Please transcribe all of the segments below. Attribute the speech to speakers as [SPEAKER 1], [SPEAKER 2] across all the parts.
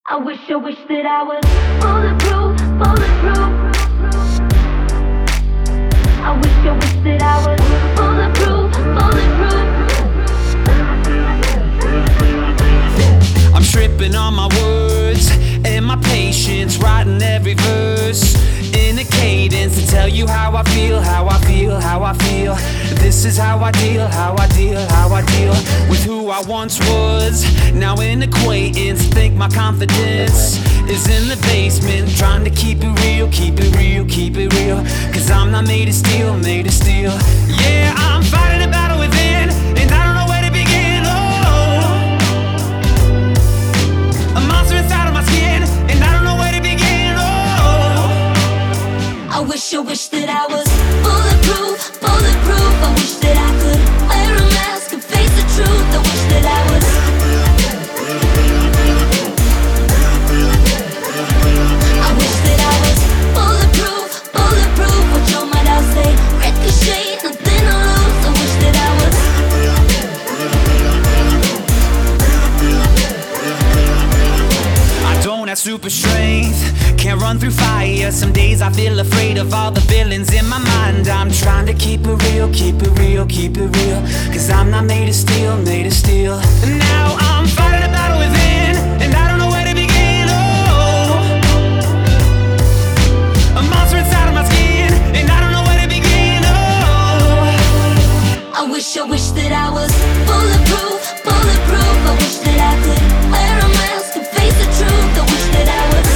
[SPEAKER 1] I wish that I was bulletproof, bulletproof. I wish that I was bulletproof, bulletproof.
[SPEAKER 2] I'm stripping all my words and my patience, writing every verse in a cadence to tell you how I feel, how I feel, how I feel. This is how I deal, how I deal, how I deal with who I once was. Now an acquaintance, think my confidence is in the basement, trying to keep it real, keep it real, keep it real. Cause I'm not made of steel, made of steel. Yeah, I'm fighting a battle within, and I don't know where to begin. Oh, a monster inside of my skin, and I don't know where to begin. Oh,
[SPEAKER 1] I wish that I was bulletproof, bulletproof. I wish that I could wear a mask and face the truth. I wish that I was. I wish that I was bulletproof, bulletproof. What your mind I'll say, ricochet, nothing to lose. I wish that I was.
[SPEAKER 2] I don't have super strength, can't run through fire. Some days I feel afraid of all the villains in my mind. I'm trying to keep it real, keep it real, keep it real. Cause I'm not made of steel, made of steel. And now I'm fighting a battle within, and I don't know where to begin. Oh, a monster inside of my skin, and I don't know where to begin. Oh,
[SPEAKER 1] I wish that I was bulletproof, bulletproof. I wish that I could wear a mask and face the truth. I wish that I was.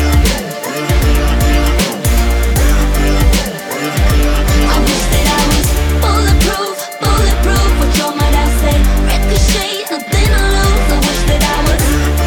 [SPEAKER 1] I wish that I was bulletproof, bulletproof. What your mind I say, ricochet, nothing to lose. I wish that I was.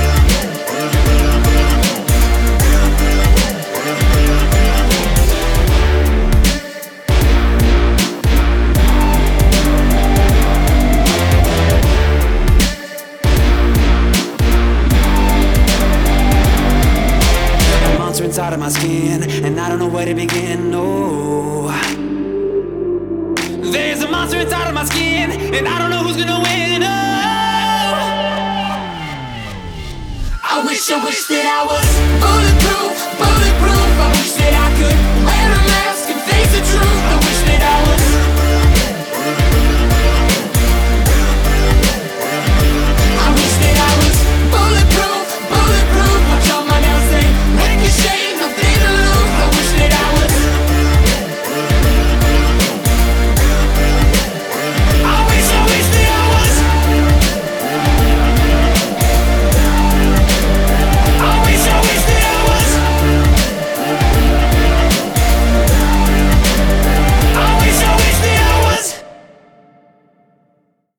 [SPEAKER 2] a monster inside of my skin, and I don't know where to begin. No, there's a monster inside of my skin, and I don't know who's gonna win. Oh,
[SPEAKER 1] I wish that I was bulletproof, bulletproof. I wish that I could